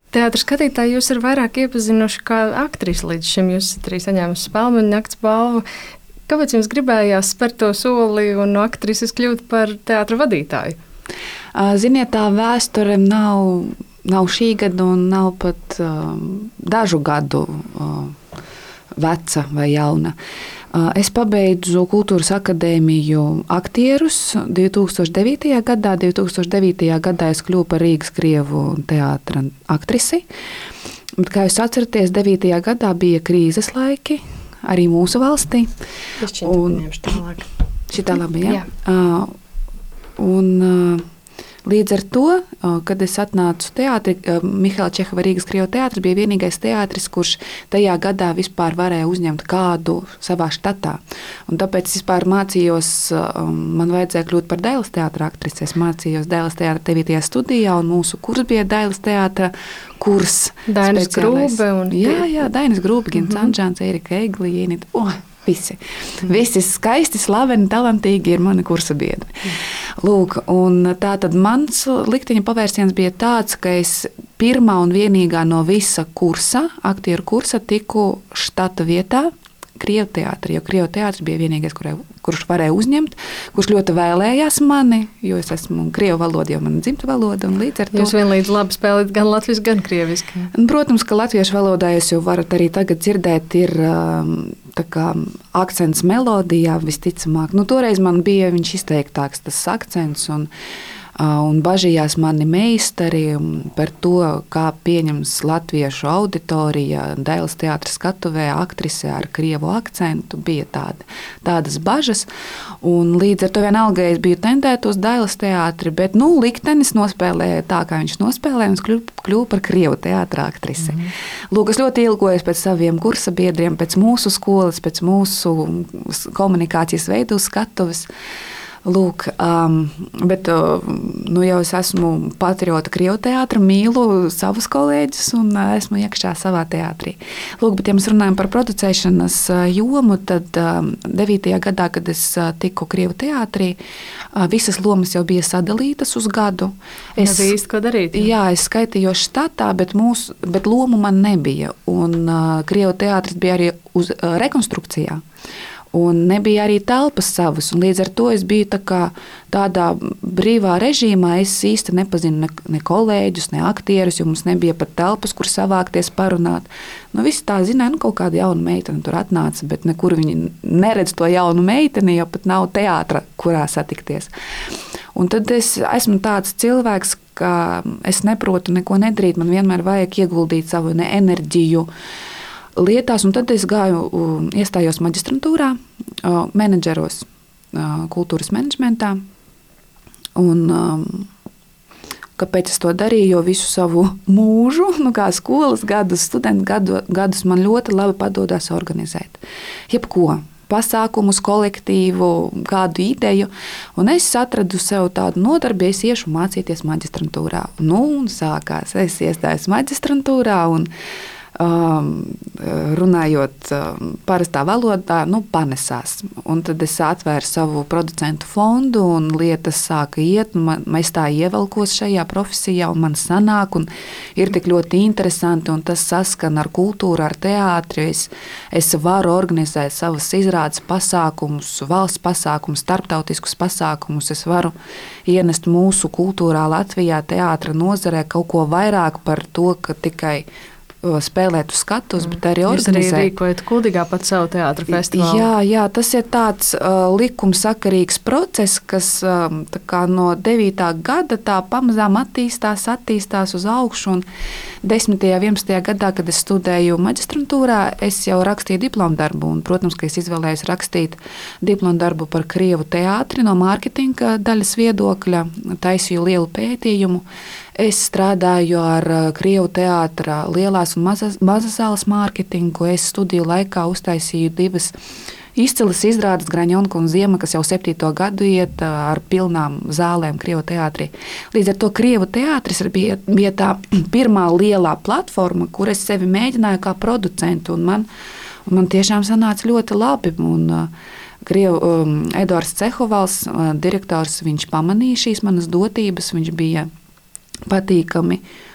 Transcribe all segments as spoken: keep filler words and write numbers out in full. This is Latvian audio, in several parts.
Teātris skatītāji jūs ir vairāk iepazinuši kā aktrisi līdz šim. Jūs esat arī saņēmusi Spēlmeņa nakts balvu. Kāpēc jums gribējās spērt to soli un no aktrises kļūt par teātra vadītāju? Ziniet, tā vēsture nav, nav šī gada un nav pat uh, dažu gadu uh, veca vai jauna. Uh, es pabeidzu Kultūras akadēmiju aktierus divi tūkstoši devītajā gadā. divi tūkstoši devītajā gadā es kļuvu par Rīgas Krievu teātra aktrisi. Bet, kā jūs atceraties, devītajā gadā bija krīzes laiki arī mūsu valstī. Šitā labi, jā. jā. Uh, un... Uh, Līdz ar to, kad es atnācu teātri, Mihaila Čehova Rīgas Krievu teātris bija vienīgais teātris, kurš tajā gadā vispār varēja uzņemt kādu savā štatā. Un tāpēc es vispār mācījos, man vajadzēja kļūt par Dailes teātra aktrisi. Es mācījos Dailes teātra devītajā studijā, un mūsu kurs bija Dailes teātra kurs. Dainis Grūbe. Un... Jā, jā, Dainis Grūbe, Gins mm-hmm. Anžāns, Erika Egli, Ienita. Oh, Visi. Visi skaisti, slaveni, talantīgi ir mani kursa biedri. Lūk, un tā tad mans likteņa pavērsiens bija tāds, ka es pirmā un vienīgā no visa kursa, aktieru kursa, tiku štata vietā Krievu teātrī, jo Krievu teātris bija vienīgais, kurai, kurš varēja uzņemt, kurš ļoti vēlējās mani, jo es esmu Krievu valoda, jo man dzimta valoda, un līdz ar to... Jūs vienlīdz labi spēlēt gan latviski, gan krieviski. Protams, ka latviešu valodā jūs jau varat arī tagad dzirdēt, ir tā kā akcents melodijā visticamāk. Nu, toreiz man bija viņš izteiktāks tas akcents, un Un bažījās mani meistari par to, kā pieņems latviešu auditorija Dailes teātra skatuvē aktrise ar krievu akcentu. Bija tāda, tādas bažas. Un līdz ar to vienalga es biju tendēta uz Dailes teātri, bet nu, liktenis nospēlēja tā, kā viņš nospēlēja, un es kļuvu, kļuvu par krievu teātra aktrise. Mm. Lūk, es ļoti ilgojos pēc saviem kursa biedriem, pēc mūsu skolas, pēc mūsu komunikācijas veidu skatuves. Lūk, um, bet nu, jau es esmu patriota Krievu teātra, mīlu savus kolēģus un esmu iekšā savā teātrī. Lūk, bet ja mēs runājam par producēšanas jomu, tad um, devītajā gadā, kad es tiku Krievu teātrī, uh, visas lomas jau bija sadalītas uz gadu. Es nebija īsti, ko darīt. Jā, jā es skaitījos štatā, bet, mūs, bet lomu man nebija. Un uh, Krievu teātris bija arī uz uh, rekonstrukcijā. Un nebija arī telpas savas, un līdz ar to es biju tā kā tādā brīvā režīmā. Es īsti nepazinu ne, ne kolēģus, ne aktierus, jo mums nebija pat telpas, kur savākties parunāt. Nu, visi tā zināja, nu, kaut kāda jauna meitene tur atnāca, bet nekur viņi neredz to jaunu meiteni, jo pat nav teātra, kurā satikties. Un tad es esmu tāds cilvēks, ka es neprotu neko nedarīt, man vienmēr vajag ieguldīt savu enerģiju lietās, un tad es gāju, iestājos maģistrantūrā, menedžeros, kultūras menedžmentā. Un kāpēc es to darīju? Jo visu savu mūžu, nu kā skolas gadus, studentu gadu, gadus man ļoti labi padodas organizēt. Jebko, pasākumus, kolektīvu, kādu ideju, un es atradu sev tādu nodarbi, es iešu mācīties maģistrantūrā. Nu, un sākās, es iestājos maģistrantūrā, un Um, runājot um, parastā valodā, nu, panesās. Un tad es atvēru savu producentu fondu, un lietas sāka iet, un man, es tā ievelkos šajā profesijā, un man sanāk, un ir tik ļoti interesanti, un tas saskan ar kultūru, ar teātri. Es, es varu organizēt savas izrādes pasākumus, valsts pasākumus, starptautiskus pasākumus. Es varu ienest mūsu kultūrā Latvijā teātra nozarē kaut ko vairāk par to, ka tikai spēlēt uz skatus, bet arī organizēt. Jūs arī rīkojat Kuldīgā pat savu teātra festivālu. Jā, jā, tas ir tāds uh, likumsakarīgs process, kas um, tā kā no devītā gada tā pamazām attīstās, attīstās uz augšu, un desmitajā, vienpadsmitajā gadā, kad es studēju maģistrantūrā, es jau rakstīju diplomdarbu, un, protams, ka es izvēlējos rakstīt diplomdarbu par Krievu teātri no mārketinga daļas viedokļa, taisīju lielu pētījumu. Es strādāju ar Krievu teātra lielās un mazas, mazas zāles mārketingu. Es studiju laikā uztaisīju divas izcilas izrādes, Graņonka un Ziema, kas jau septīto gadu iet ar pilnām zālēm Krievu teātrī. Līdz ar to Krievu teātris bija, bija tā pirmā lielā platforma, kur es sevi mēģināju kā producentu, un man, un man tiešām sanāca ļoti labi. Un, Krievu, um, Eduards Cehovals, direktors, viņš pamanīja šīs manas dotības, viņš bija patīkami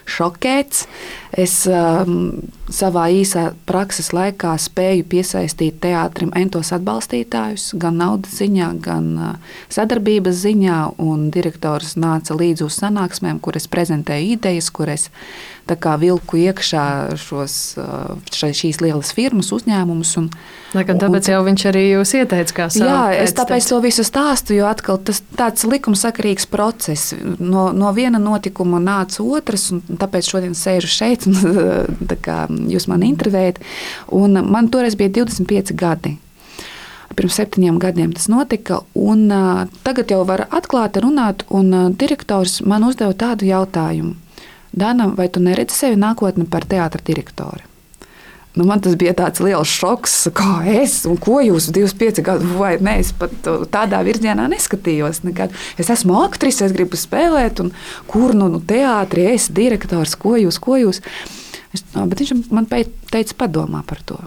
šokēts. Es um, savā īsā prakses laikā spēju piesaistīt teātrim entos atbalstītājus, gan naudas ziņā, gan uh, sadarbības ziņā, un direktors nāca līdzi uz sanāksmēm, kur es prezentēju idejas, kur es tā kā vilku iekšā šos, uh, šīs lielas firmas uzņēmumus. Un, Laikam tāpēc un, jau viņš arī jūs ieteica kā savu. Jā, es tāpēc to visu stāstu, jo atkal tas tāds likumsakarīgs process. No, no viena notikuma nāca otrs, un tāpēc šodien sēžu šeit, un tā kā jūs mani intervējat. Un man toreiz bija divdesmit pieci gadi. Pirms septiņiem gadiem tas notika, un uh, tagad jau var atklāti runāt, un uh, direktors man uzdeva tādu jautājumu. Dana, vai tu neredzi sevi nākotni par teātra direktori? Nu, man tas bija tāds liels šoks, kā es, un ko jūs divdesmit pieci gadu, vai ne, es pat tādā virzienā neskatījos nekad. Es esmu aktrise, es gribu spēlēt, un kur nu, nu teātri, es direktors, ko jūs, ko jūs. Es, bet viņš man teica, padomā par to.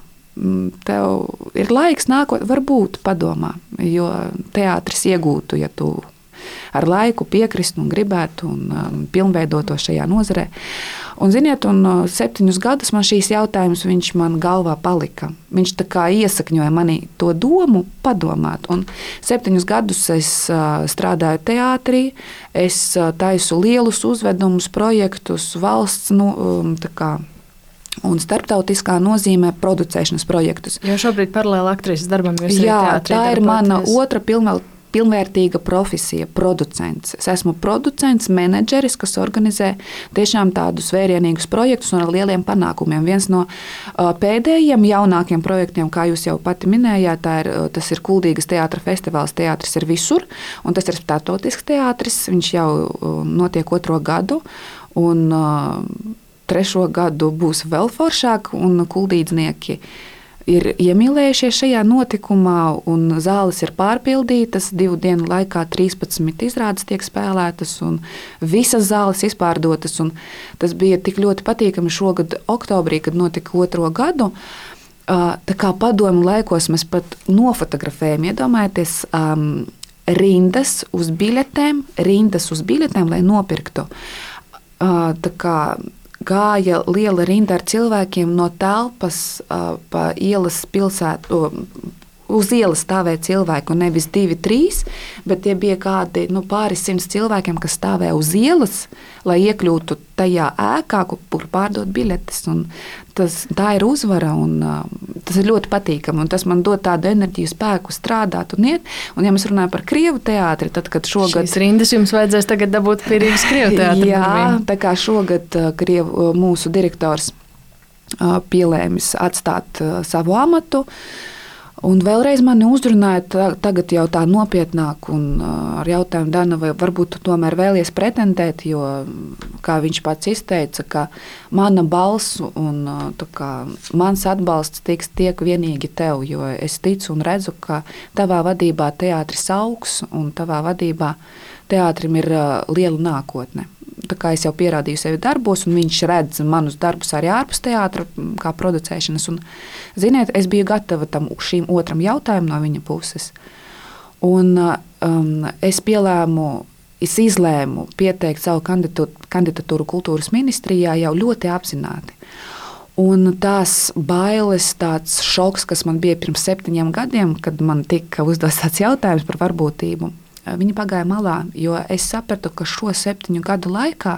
Tev ir laiks nākot, varbūt padomā, jo teātris iegūtu, ja tu ar laiku piekristu un gribētu un um, pilnveidoto šajā nozarē. Un, ziniet, un uh, septiņus gadus man šīs jautājumus viņš man galvā palika. Viņš tā kā iesakņoja manī to domu padomāt. Un septiņus gadus es uh, strādāju teātrī, es uh, taisu lielus uzvedumus, projektus, valsts, nu, um, tā kā un starptautiskā nozīmē producēšanas projektus. Jo šobrīd paralēli aktrises darbam jūs arī Jā, teātrī tā ir darboties. mana otra pilnvēl, pilnvērtīga profesija, producents. Es esmu producents, menedžeris, kas organizē tiešām tādus vērienīgus projektus un ar lieliem panākumiem. Viens no uh, pēdējiem jaunākiem projektiem, kā jūs jau pati minējāt, tā ir, uh, tas ir Kuldīgas teātra festivāls Teātris ir visur, un tas ir starptautisks teātris, viņš jau uh, notiek otro gadu, un uh, trešo gadu būs vēl foršāk, un kuldīdznieki ir iemīlējušies šajā notikumā, un zāles ir pārpildītas. Divu dienu laikā trīspadsmit izrādes tiek spēlētas, un visas zāles izpārdotas. Un tas bija tik ļoti patīkami šogad oktobrī, kad notika otro gadu. Tā kā padomu laikos mēs pat nofotografējam, iedomājieties, um, rindas uz biļetēm, rindas uz biļetēm, lai nopirktu. Uh, tā kā gāja liela rinda ar cilvēkiem no telpas uh, pa ielas pilsētu. Uz ielas stāvēja cilvēki, un nevis divi, trīs, bet tie bija kādi nu, pāris simts cilvēkiem, kas stāvēja uz ielas, lai iekļūtu tajā ēkā, kur pārdot biļetes. Un tas, tā ir uzvara, un uh, tas ir ļoti patīkami, un tas man dod tādu enerģiju, spēku strādāt un iet. Un, ja mēs runājam par Krievu teātri, tad, kad šogad... Šīs rindas jums vajadzēs tagad dabūt pie Rīgas Krievu teātra. Jā, tā kā šogad uh, Krievu, mūsu direktors uh, pielēmis atstāt uh, savu amatu, un vēlreiz mani uzrunāja tagad jau tā nopietnāk un ar jautājumu, Dana, vai varbūt tu tomēr vēlies pretendēt, jo, kā viņš pats izteica, ka mana balss un kā, mans atbalsts tiks tiek vienīgi tev, jo es ticu un redzu, ka tavā vadībā teātris augs un tavā vadībā teātrim ir liela nākotne. Tā kā es jau pierādīju sevi darbos, un viņš redz manus darbus arī ārpus teātra, kā producēšanas. Un, ziniet, es biju gatava tam šīm otram jautājumam no viņa puses. Un um, es pielēmu, es izlēmu pieteikt savu kandidatūru kultūras ministrijā jau ļoti apzināti. Un tās bailes, tāds šoks, kas man bija pirms septiņiem gadiem, kad man tika uzdots tāds jautājums par varbūtību, viņi pagāja malā, jo es sapratu, ka šo septiņu gadu laikā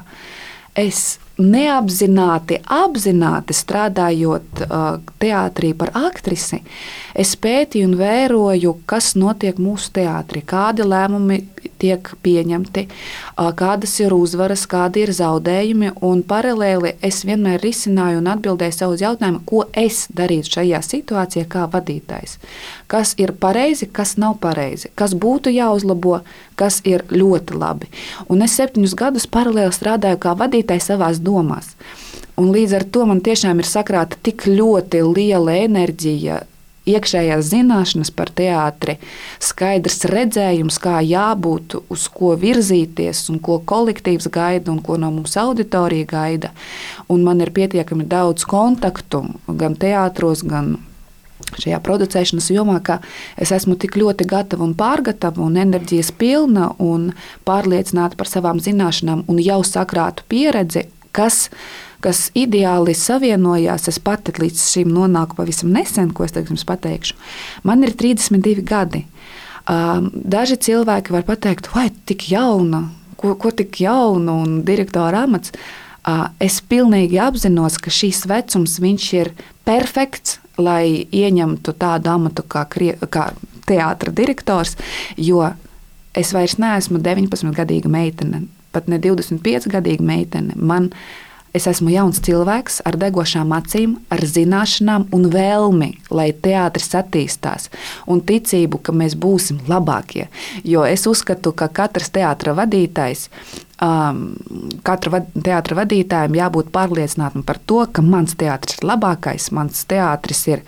es neapzināti, apzināti strādājot uh, teātrī par aktrisi, es pētīju un vēroju, kas notiek mūsu teātrī, kādi lēmumi tiek pieņemti, uh, kādas ir uzvaras, kādi ir zaudējumi, un paralēli es vienmēr risināju un atbildēju savu jautājumu, ko es darītu šajā situācijā kā vadītājs. Kas ir pareizi, kas nav pareizi, kas būtu jāuzlabo, kas ir ļoti labi. Un es septiņus gadus paralēli strādāju kā vadītājs savās domās. Un līdz ar to man tiešām ir sakrāta tik ļoti liela enerģija, iekšējās zināšanas par teātri, skaidrs redzējums, kā jābūt, uz ko virzīties un ko kolektīvs gaida un ko no mums auditorija gaida. Un man ir pietiekami daudz kontaktu gan teātros, gan šajā producēšanas jomā, ka es esmu tik ļoti gatava un pārgatava un enerģijas pilna un pārliecināta par savām zināšanām un jau sakrātu pieredzi, kas, kas ideāli savienojās. Es pati līdz šim nonāku pavisam nesen, ko es tagad jums pateikšu. Man ir trīsdesmit divi gadi. Daži cilvēki var pateikt, vai tik jauna, ko, ko tik jaunu un direktora amats. Es pilnīgi apzinos, ka šīs vecums viņš ir perfekts, lai ieņemtu tādu amatu kā, kā teātra direktors, jo es vairs neesmu deviņpadsmitgadīga meitene, pat ne divdesmitpiecgadīga meitene. Man, es esmu jauns cilvēks ar degošām acīm, ar zināšanām un vēlmi, lai teātris attīstās un ticību, ka mēs būsim labākie. Jo es uzskatu, ka katrs teātra vadītājs Um, katra teātra vadītājiem jābūt pārliecinātam par to, ka mans teātris ir labākais, mans teātris ir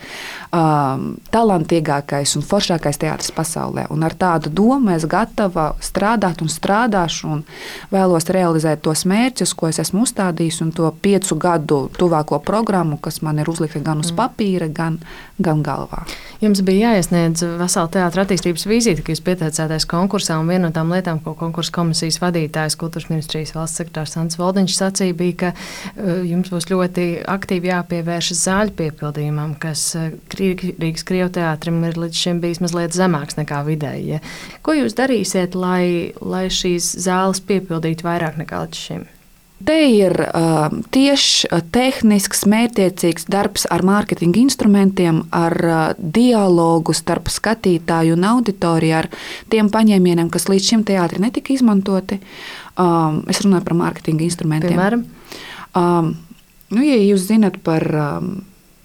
um, talantīgākais un foršākais teātris pasaulē. Un ar tādu domu es gatava strādāt un strādāšu un vēlos realizēt tos mērķus, ko es esmu uzstādījis, un to piecu gadu tuvāko programmu, kas man ir uzlikta gan uz papīra, gan, gan galvā. Jums bija jāiesniedz vesela teātra attīstības vizīte, ka jūs pieteicāties konkursā, un viena no tām lietām, ko konkursa komisijas vadītājs, kultūras ministrijas valsts sekretārs Sants Valdiņš sacīja, bija, ka uh, jums būs ļoti aktīvi jāpievēršas zāļu piepildījumam, kas uh, Rīgas Krievu teātrim ir līdz šim bijis mazliet zemāks nekā vidēji. Ja? Ko jūs darīsiet, lai, lai šīs zāles piepildītu vairāk nekā līdz šim? Te ir uh, tieši tehnisks, mērķtiecīgs darbs ar mārketinga instrumentiem, ar uh, dialogu starp skatītāju un auditoriju, ar tiem paņēmieniem, kas līdz šim teātri netika izmantoti. Um, es runāju par mārketinga instrumentiem. Piemēram? Um, nu, ja jūs zinat par... Um,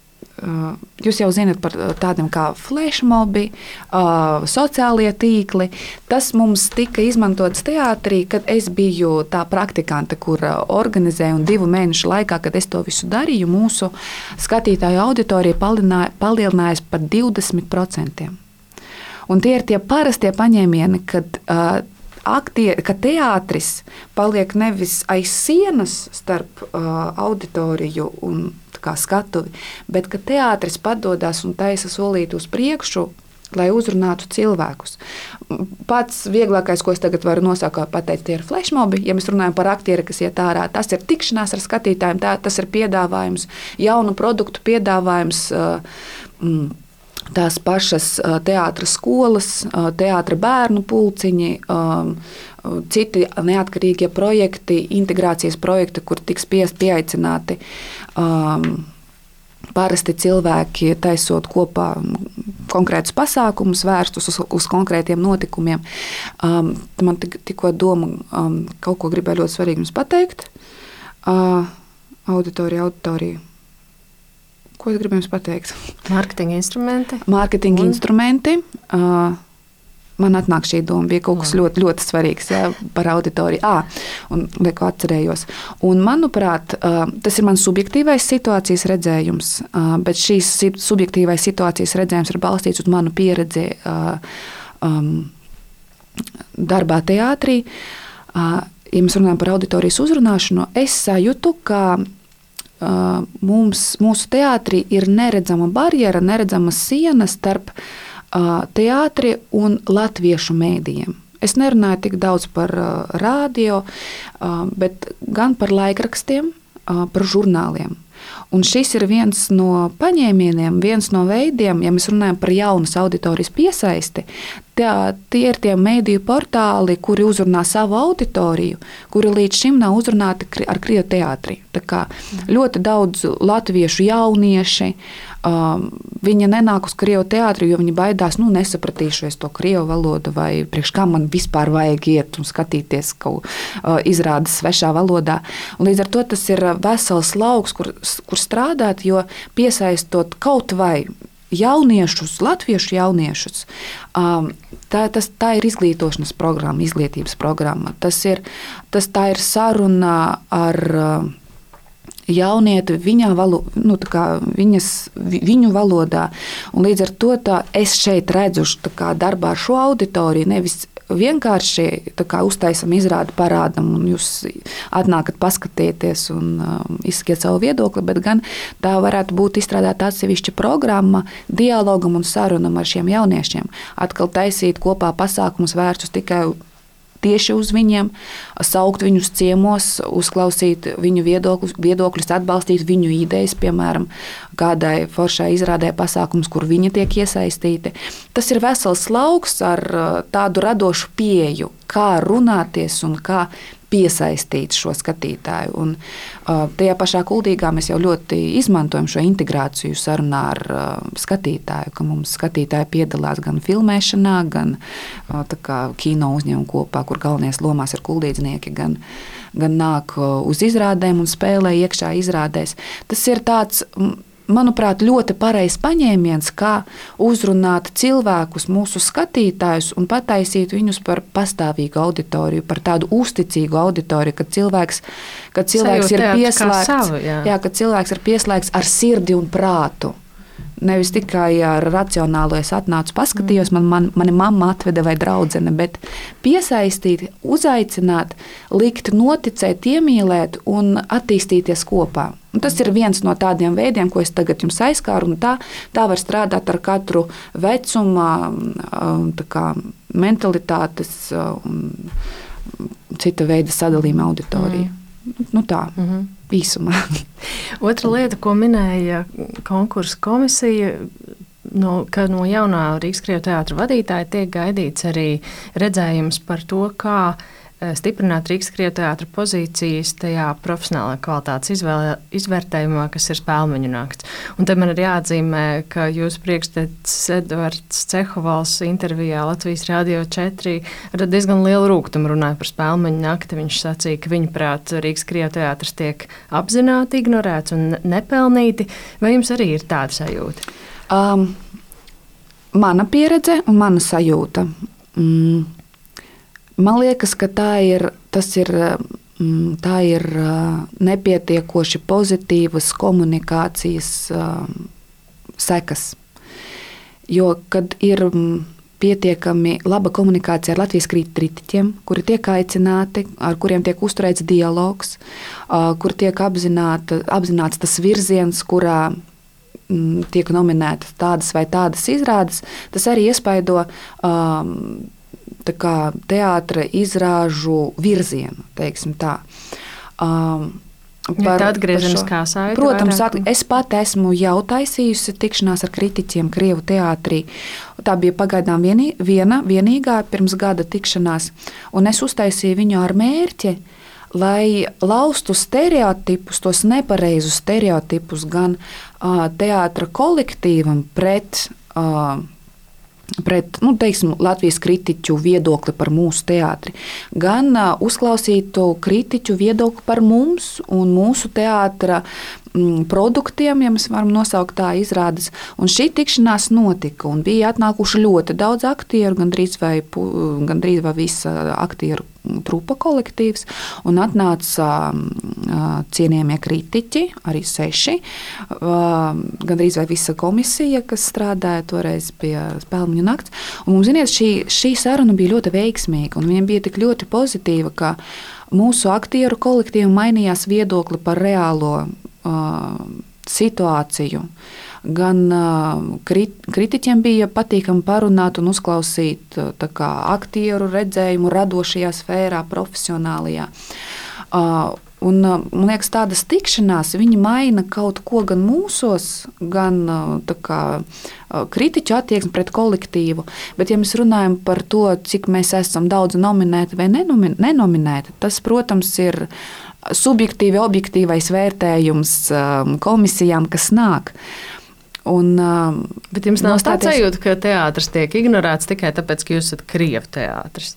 Uh, jūs jau zinat par tādiem kā flashmobi, uh, sociālie tīkli. Tas mums tika izmantots teātrī, kad es biju tā praktikante, kur uh, organizēju, un divu mēnešu laikā, kad es to visu darīju, mūsu skatītāju auditorija palielinājās par divdesmit procentiem. Un tie ir tie parastie paņēmieni, kad uh, Aktieri, ka teātris paliek nevis aiz sienas starp uh, auditoriju un kā, skatuvi, bet ka teātris padodas un taisa solīti uz priekšu, lai uzrunātu cilvēkus. Pats vieglākais, ko es tagad varu nosaukt, pateikt, tie ir flashmobi. Ja mēs runājam par aktieri, kas iet ārā, tas ir tikšanās ar skatītājiem, tā, tas ir piedāvājums, jaunu produktu piedāvājums. Uh, mm, Tās pašas teātra skolas, teātra bērnu pulciņi, citi neatkarīgie projekti, integrācijas projekti, kur tiks pieaicināti parasti cilvēki, taisot kopā konkrētus pasākumus, vērstus uz, uz konkrētiem notikumiem. Man tik, tikko doma kaut ko gribēju ļoti svarīgi jums pateikt. Auditorija, auditorija. Ko es gribu jums pateikt? Mārketinga instrumenti. Mārketinga un? instrumenti. Uh, man atnāk šī doma, bija kaut kas mm. ļoti, ļoti svarīgs, jā, par auditoriju. Ah, un lieku atcerējos. Un, manuprāt, uh, tas ir mans subjektīvais situācijas redzējums, uh, bet šīs subjektīvais situācijas redzējums ir balstīts uz manu pieredzi uh, um, darbā teātrī. Uh, ja mēs runājam par auditorijas uzrunāšanu, es sajūtu, ka Uh, mums, mūsu teātrī ir neredzama barjera, neredzama siena starp uh, teātri un latviešu mēdījiem. Es nerunāju tik daudz par uh, rādio, uh, bet gan par laikrakstiem, uh, par žurnāliem. Un šis ir viens no paņēmieniem, viens no veidiem, ja mēs runājam par jaunas auditorijas piesaisti, tie, tie ir tie mēdīju portāli, kuri uzrunā savu auditoriju, kuri līdz šim nav uzrunāti ar krievu teātri. Tā kā ļoti daudz latviešu jaunieši, um, viņi nenāk uz krievu teātri, jo viņi baidās, nu, nesapratīšu es to krievu valodu, vai priekš kā man vispār vajag iet un skatīties kaut uh, izrādes svešā valodā. Un līdz ar to tas ir vesels lauks, kur, kur strādāt, jo piesaistot kaut vai jauniešus, latviešu jauniešus, um, tā, tas, tā ir izglītošanas programma, izglītības programma. Tas ir, tas, tā ir saruna ar uh, jaunieti viņa valo, nu, viņas, viņu valodā. Un līdz ar to tā, es šeit redzu kā, darbā ar šo auditoriju, nevis vienkārši kā, uztaisam izrādi, parādam, un jūs atnākat paskatieties un um, izsakiet savu viedokli, bet gan tā varētu būt izstrādāta atsevišķa programma dialogam un sarunam ar šiem jauniešiem. Atkal taisīt kopā pasākumus vērstus tikai tieši uz viņiem, saukt viņus ciemos, uzklausīt viņu viedokļus, viedokļus, atbalstīt viņu idejas, piemēram, kādai foršai izrādē pasākums, kur viņi tiek iesaistīti. Tas ir vesels lauks ar tādu radošu pieeju, kā runāties un kā piesaistīt šo skatītāju. Un, uh, tajā pašā Kuldīgā mēs jau ļoti izmantojam šo integrāciju sarunā ar uh, skatītāju, ka mums skatītāji piedalās gan filmēšanā, gan uh, tā kā kino uzņēmumu kopā, kur galvenajās lomās ir kuldīdznieki, gan, gan nāk uh, uz izrādēm un spēlē iekšā izrādēs. Tas ir tāds, manuprāt, ļoti pareizs paņēmiens, kā uzrunāt cilvēkus, mūsu skatītājus un pataisīt viņus par pastāvīgu auditoriju, par tādu uzticīgu auditoriju, kad cilvēks, kad cilvēks ir pieslēgts, savu, jā. Jā, kad cilvēks ir pieslēgts ar sirdi un prātu. Nevis tikai ar racionālo es atnācu, paskatījos, man, man, mani mamma atveda vai draudzene, bet piesaistīt, uzaicināt, likt noticēt, iemīlēt un attīstīties kopā. Un tas ir viens no tādiem veidiem, ko es tagad jums aizskāru, un tā, tā var strādāt ar katru vecuma, tā kā mentalitātes un cita veida sadalījuma auditoriju. Mm. Nu tā, mm-hmm. īsumā. Otra lieta, ko minēja konkursa komisija, no, ka no jaunā Rīgas Krievu teātra vadītāja tiek gaidīts arī redzējums par to, kā stiprināt Rīgas Krievu teātra pozīcijas tajā profesionālā kvalitātes izvēlē, izvērtējumā, kas ir Spēlmeņu nakts. Un te man ir jāatzīmē, ka jūsu priekštecis Edvards Cehovals intervijā Latvijas Radio četri ar diezgan lielu rūgtumu runāja par Spēlmeņu nakti. Viņš sacīja, ka viņuprāt Rīgas Krievu teātris tiek apzināti ignorēts un nepelnīti. Vai jums arī ir tāda sajūta? Um, mana pieredze un mana sajūta. Mm. Man liekas, ka tā ir, tas ir, tā ir nepietiekoši pozitīvas komunikācijas sekas. Jo, kad ir pietiekami laba komunikācija ar Latvijas kritiķiem, kuri tiek aicināti, ar kuriem tiek uzturēts dialogs, kur tiek apzināta, apzināts tas virziens, kurā tiek nominētas tādas vai tādas izrādes, tas arī iespaido um, tā kā teātra izrāžu virzienu, teiksim tā. Um, par, ja atgriezeniskā saite. Protams, vairāk. Es pat esmu jau taisījusi tikšanās ar kritiķiem Krievu teātrī. Tā bija pagaidām vienī, viena, vienīgā pirms gada tikšanās, un es uztaisīju viņu ar mērķi, lai laustu stereotipus, tos nepareizus stereotipus gan uh, teātra kolektīvam pret uh, pret nu, teiksim, Latvijas kritiķu viedokli par mūsu teātri, gan uh, uzklausītu kritiķu viedokli par mums un mūsu teātra mm, produktiem, ja mēs varam nosaukt tā izrādes. Un šī tikšanās notika un bija atnākuši ļoti daudz aktieru, gandrīz vai, gandrīz vai visa aktieru trupa kolektīvs, un atnāca uh, cienījamie kritiķi, arī seši, uh, gandrīz vai visa komisija, kas strādāja toreiz pie Spēlmeņu nakts. Un mums, ziniet, šī, šī saruna bija ļoti veiksmīga, un viņa bija tik ļoti pozitīva, ka mūsu aktieru kolektīvi mainījās viedokli par reālo uh, situāciju. Gan uh, krit, kritiķiem bija patīkami parunāt un uzklausīt uh, tā kā aktieru redzējumu radošajā sfērā, profesionālajā. Uh, un, uh, man liekas, tādas tikšanās, viņi maina kaut ko gan mūsos, gan uh, tā kā uh, kritiķu attieksmi pret kolektīvu. Bet, ja mēs runājam par to, cik mēs esam daudz nominēti vai nenomin, nenominēti, tas, protams, ir subjektīvi, objektīvais vērtējums um, komisijām, kas nāk. Un, uh, Bet jums nav nostāties... tāds sajūta, ka teātris tiek ignorēts tikai tāpēc, ka jūs esat Krievu teātris?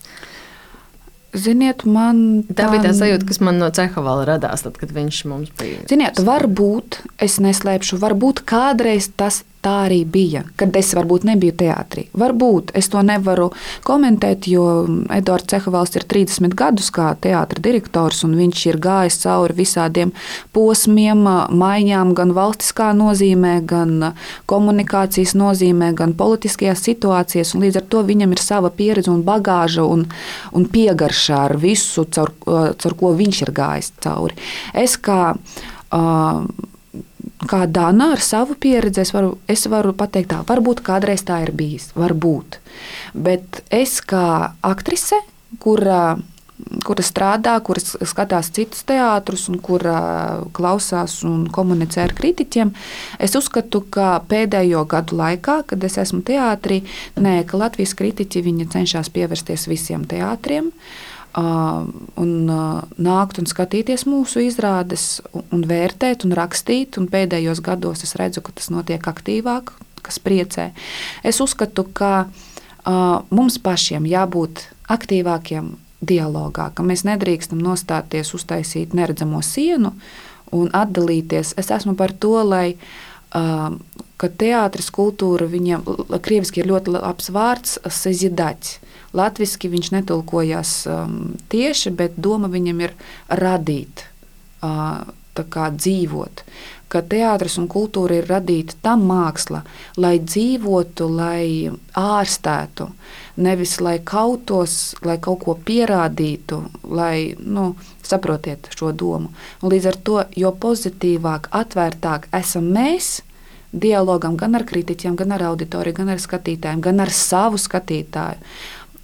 Ziniet, man tā, tā bija tā sajūta, kas man no Cehovala radās, tad, kad viņš mums bija. Ziniet, varbūt, es neslēpšu, varbūt kādreiz tas tā arī bija, kad es varbūt nebiju teātrī. Varbūt es to nevaru komentēt, jo Edvards Cehovals ir trīsdesmit gadus kā teātra direktors, un viņš ir gājis cauri visādiem posmiem, maiņām gan valstiskā nozīmē, gan komunikācijas nozīmē, gan politiskajās situācijās, un līdz ar to viņam ir sava pieredze un bagāža un, un piegarša ar visu, caur, caur ko viņš ir gājis cauri. Es kā uh, Kā Dana ar savu pieredzi, es varu, es varu pateikt tā, varbūt kādreiz tā ir bijis, varbūt. Bet es kā aktrise, kura, kura strādā, kuras skatās citus teātrus un kura klausās un komunicē ar kritiķiem. Es uzskatu, ka pēdējo gadu laikā, kad es esmu teātrī, nē, ka Latvijas kritiķi viņi cenšas pievērsties visiem teātriem uh, un uh, nākt un skatīties mūsu izrādes un vērtēt un rakstīt. Un pēdējos gados es redzu, ka tas notiek aktīvāk, kas priecē. Es uzskatu, ka uh, mums pašiem jābūt aktīvākiem dialogā, ka mēs nedrīkstam nostāties, uztaisīt neredzamo sienu un atdalīties. Es esmu par to, lai uh, ka teātris kultūra, viņam krieviski ir ļoti labs vārds sazidать. Latviski viņš netulkojās um, tieši, bet doma viņam ir radīt, uh, tā kā dzīvot. Ka teātris un kultūra ir radīta tam māksla, lai dzīvotu, lai ārstētu, nevis lai kautos, lai kaut ko pierādītu, lai, nu, saprotiet šo domu. Un līdz ar to, jo pozitīvāk, atvērtāk esam mēs dialogam gan ar kritiķiem, gan ar auditoriju, gan ar skatītājiem, gan ar savu skatītāju,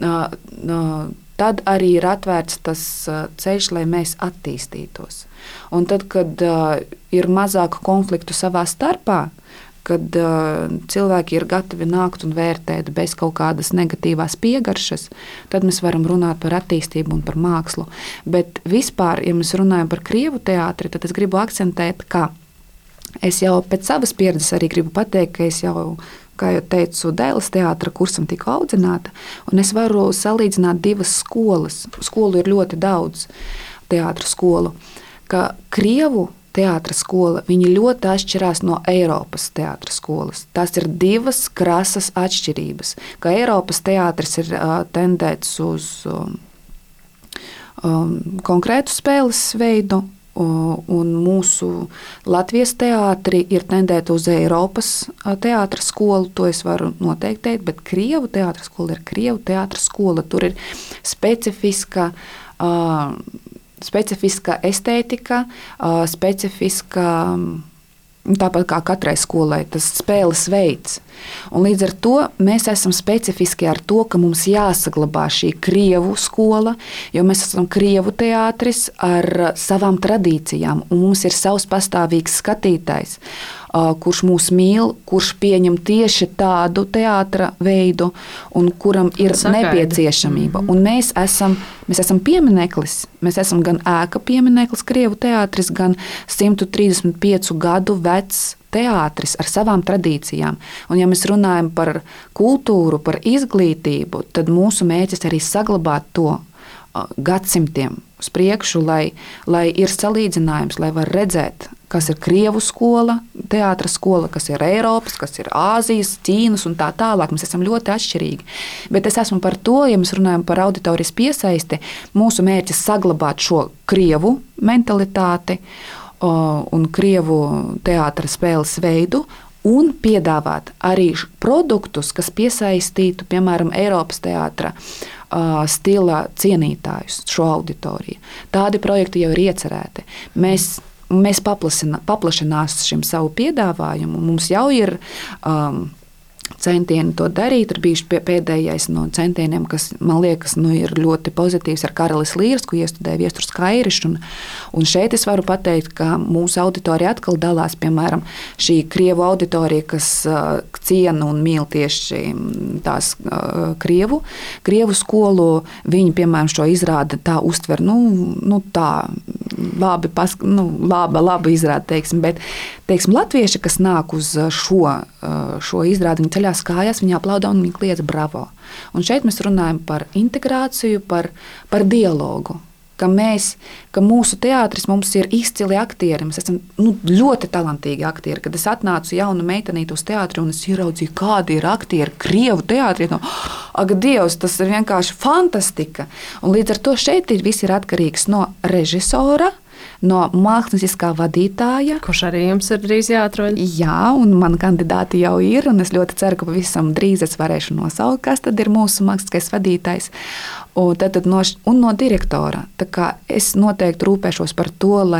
tad arī ir atvērts tas ceļš, lai mēs attīstītos. Un tad, kad uh, ir mazāk konfliktu savā starpā, kad uh, cilvēki ir gatavi nākt un vērtēt bez kaut kādas negatīvās piegaršas, tad mēs varam runāt par attīstību un par mākslu. Bet vispār, ja mēs runājam par krievu teātri, tad es gribu akcentēt, ka es jau pēc savas pieredzes arī gribu pateikt, ka es jau, kā jau teicu, Dēles teātra kursam tiku audzināta, un es varu salīdzināt divas skolas. Skolu ir ļoti daudz, teātra skolu. Ka krievu teātra skola, viņi ļoti atšķirās no Eiropas teātra skolas. Tās ir divas krasas atšķirības. Ka Eiropas teātris ir uh, tendēts uz um, um, konkrētu spēles veidu, uh, un mūsu Latvijas teātri ir tendēti uz Eiropas uh, teātra skolu, to es varu noteikti teikt, bet krievu teātra skola ir krievu teātra skola. Tur ir specifiska uh, specifiska estētika, specifiska, tāpat kā katrai skolai, tas spēles veids. Un līdz ar to mēs esam specifiski ar to, ka mums jāsaglabā šī krievu skola, jo mēs esam krievu teātris ar savām tradīcijām, un mums ir savs pastāvīgs skatītājs, kurš mūs mīl, kurš pieņem tieši tādu teātra veidu un kuram ir Sagaida. nepieciešamība. Mm-hmm. Un mēs esam, mēs esam piemineklis, mēs esam gan ēka piemineklis krievu teātris, gan simt trīsdesmit piecu gadu vecs teātris ar savām tradīcijām. Un ja mēs runājam par kultūru, par izglītību, tad mūsu mērķis arī saglabāt to gadsimtiem uz priekšu, lai, lai ir salīdzinājums, lai var redzēt, kas ir krievu skola, teātra skola, kas ir Eiropas, kas ir Āzijas, Ķīnas un tā tālāk. Mēs esam ļoti atšķirīgi. Bet es esmu par to, ja mēs runājam par auditorijas piesaisti, mūsu mērķis saglabāt šo krievu mentalitāti un krievu teātra spēles veidu un piedāvāt arī produktus, kas piesaistītu, piemēram, Eiropas teātra stila cienītājus, šo auditoriju. Tādi projekti jau ir iecerēti. Mēs, mēs paplašināsim savu piedāvājumu. Mums jau ir um, centieni to darīt. Ir bijuši pēdējais no centieniem, kas, man liekas, nu, ir ļoti pozitīvs ar Karelis Līrsku, iestudēja Viesturs Kairišs. Un, un šeit es varu pateikt, ka mūsu auditorija atkal dalās, piemēram, šī krievu auditorija, kas uh, ciena un mīl tieši tās uh, krievu, krievu skolu. Viņi, piemēram, šo izrādi tā uztver, nu, nu tā, labi, pask, nu, laba, laba izrāde, teiksim, bet, teiksim, latvieši, kas nāk uz šo, uh, šo izrādi, viņi ceļās kājās, viņi aplauda un viņi kliedz bravo. Un šeit mēs runājam par integrāciju, par, par dialogu, ka mēs, ka mūsu teātris mums ir izcili aktieri, mēs esam nu, ļoti talantīgi aktieri. Kad es atnācu jaunu meitenīti uz teātri un es ieraudzīju, kādi ir aktieri krievu teātri, no, ak, Dievs, tas ir vienkārši fantastika. Un līdz ar to šeit ir viss ir atkarīgs no režisora, no mākslinieckā vadītāja. Kurš arī jums ir drīz jāatrod? Jā, un man kandidāti jau ir, un es ļoti ceru, ka pavisam drīz es varēšu nosaukt, kas tad ir mūsu mākslinieckais vadītājs. Un, tad, tad no, un no direktora. Tā kā es noteikti rūpēšos par to, lai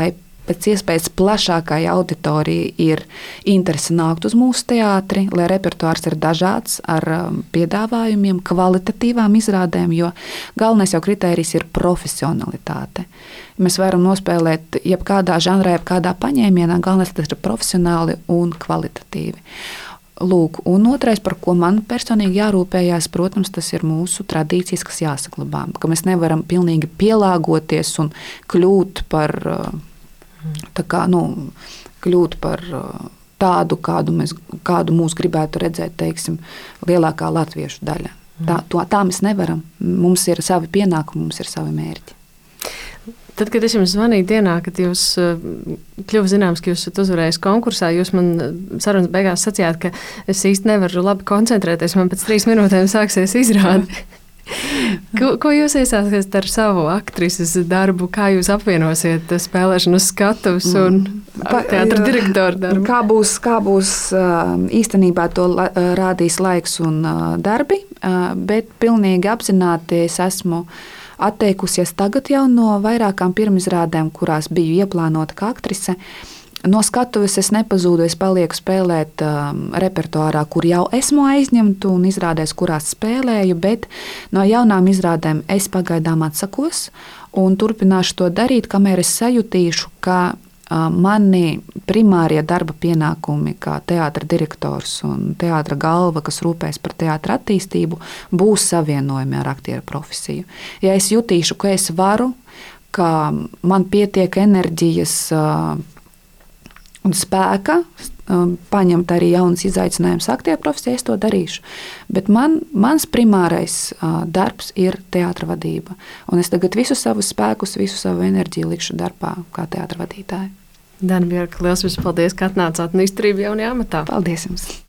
pēc iespējas plašākai auditorijai ir interese nākt uz mūsu teātri, lai repertuārs ir dažāds ar piedāvājumiem, kvalitatīvām izrādēm, jo galvenais jau kritērijs ir profesionalitāte. Mēs varam nospēlēt jebkādā žanrā, jebkādā paņēmienā, galvenais tas ir profesionāli un kvalitatīvi. Lūk, un otrais, par ko man personīgi jārūpējās, protams, tas ir mūsu tradīcijas, kas jāsaglabā, ka mēs nevaram pilnīgi pielāgoties un kļūt par, tā kā, nu, kļūt par tādu, kādu, mēs, kādu mūs gribētu redzēt, teiksim, lielākā latviešu daļa. Tā, to, tā mēs nevaram. Mums ir savi pienākumi, mums ir savi mērķi. Tad, kad es jums zvanīju dienā, kad jūs kļuva zināms, ka jūs esat uzvarējis konkursā, jūs man sarunas beigās sacījāt, ka es īsti nevaru labi koncentrēties, man pēc trīs minūtēm sāksies izrāde. ko, ko jūs iesāksiet ar savu aktrises darbu? Kā jūs apvienosiet spēlēšanu uz skatuves un teātra direktora darbu? Kā būs, kā būs īstenībā to rādīs laiks un darbi, bet pilnīgi apzināti es esmu atteikusies tagad jau no vairākām pirmizrādēm, kurās biju ieplānota kā aktrise. No skatuves es nepazūdu, es palieku spēlēt um, repertuārā, kur jau esmu aizņemta un izrādēs, kurās spēlēju, bet no jaunām izrādēm es pagaidām atsakos un turpināšu to darīt, kamēr es sajutīšu, ka mani primārie darba pienākumi kā teātra direktors un teātra galva, kas rūpēs par teātra attīstību, būs savienojumi ar aktieru profesiju. Ja es jutīšu, ka es varu, ka man pietiek enerģijas un spēka paņemt arī jaunas izaicinājumus aktieru profesijā, es to darīšu. Bet man, mans primārais darbs ir teātra vadība. Un es tagad visu savu spēkus, visu savu enerģiju likšu darbā kā teātra vadītāja. Dana Bjorka, liels jums paldies, ka atnācāt un izturību jaunajā amatā. Paldies jums!